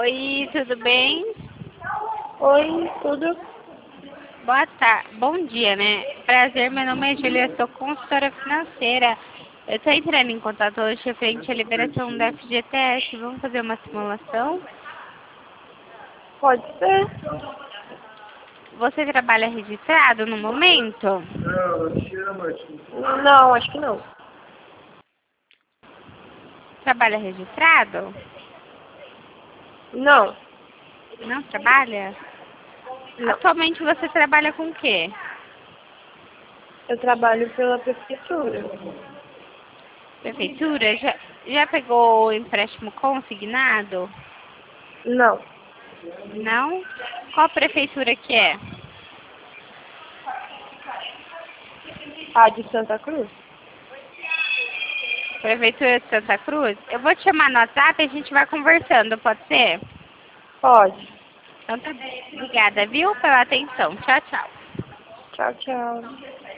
Oi, tudo bem? Oi, tudo? Boa tarde, bom dia, né? Prazer, meu nome é Julia, sou consultora financeira. Eu estou entrando em contato hoje referente à liberação da FGTS. Vamos fazer uma simulação? Pode ser? Você trabalha registrado no momento? Não, acho que não. Trabalha registrado? Não, Não trabalha? não. Atualmente você trabalha com o quê? Eu trabalho pela prefeitura. Prefeitura? Já pegou o empréstimo consignado? Não. Não? Qual prefeitura que é? A de Santa Cruz? Prefeitura de Santa Cruz? Eu vou te chamar no WhatsApp e a gente vai conversando, pode ser? Pode. Então tá bem. Obrigada, viu, pela atenção. Tchau, tchau. Tchau, tchau.